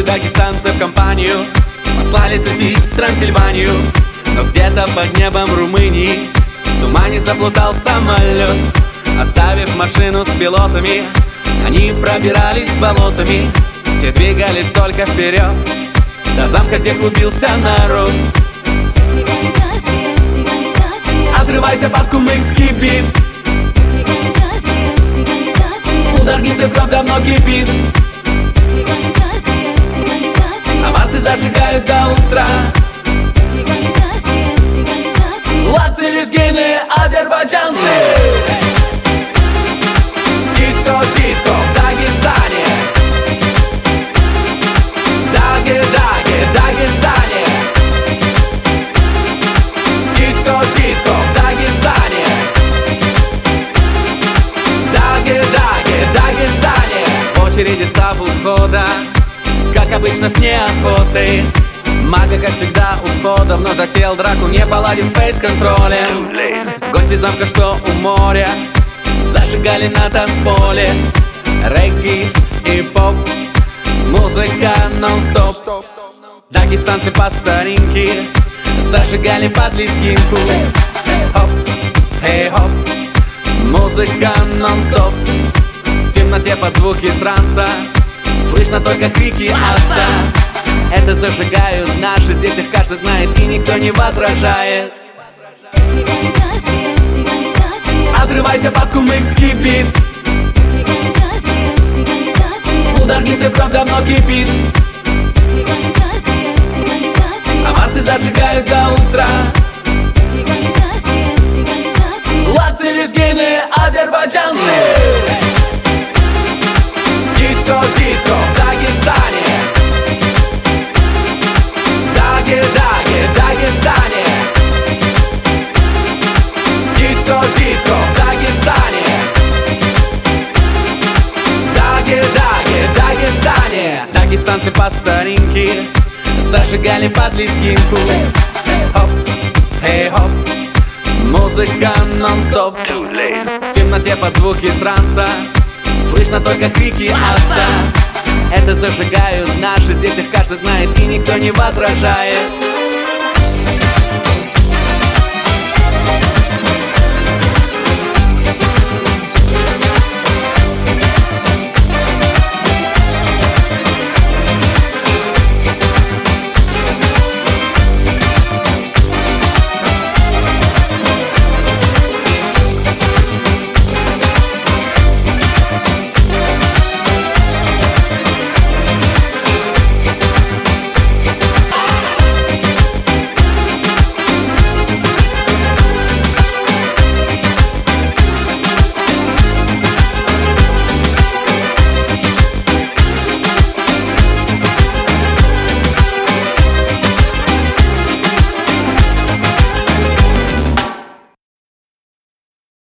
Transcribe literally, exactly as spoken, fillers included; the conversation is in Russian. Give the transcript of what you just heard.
дагестанцев компанию послали тусить в Трансильванию. Но где-то под небом Румынии в тумане заплутал самолет. Оставив машину с пилотами, они пробирались болотами. Все двигались только вперед, до замка, где клубился народ. Цыганизация, цыганизация. Отрывайся под кумыкский бит. Цыганизация, цыганизация. У даргинцев кровь давно кипит. Цыганизация, цыганизация. Аварцы зажигают до утра. Цыганизация, цыганизация. Латцы, лезгины, азербайджанцы. Диско, диско в Дагестане. В Даге, Даге, Дагестане. Диско, диско в Дагестане. В Даге, Даге, Дагестане. В очереди став у входа, как обычно с неохотой. Мага, как всегда, у входа вновь затеял драку, не поладив с фейс-контролем. Гости замка, что у моря, зажигали на танцполе регги и поп, музыка нон-стоп. Дагестанцы по старинке зажигали под лезгинку. Хоп, эй, хоп, музыка нон-стоп. В темноте под звуки транса слышно только крики отца. Это зажигают наши, здесь их каждый знает и никто не возражает. Цыганизация, цыганизация. Отрывайся под кумыкский бит. Цыганизация, цыганизация. У даргинцев кровь давно кипит. Цыганизация, цыганизация. Аварцы зажигают до утра. Цыганизация, цыганизация. Латцы, лезгины, азербайджанцы. Диско, диско в Дагестане. В Даге, Даге, Дагестане. Диско, диско в Дагестане. В Даге, Даге, Дагестане. Дагестанцы по старинке зажигали под лезгинку. Хоп, эй, хоп, музыка нон-стоп. В темноте под звуки транса слышно только крики отца. Это зажигают наши, здесь их каждый знает и никто не возражает.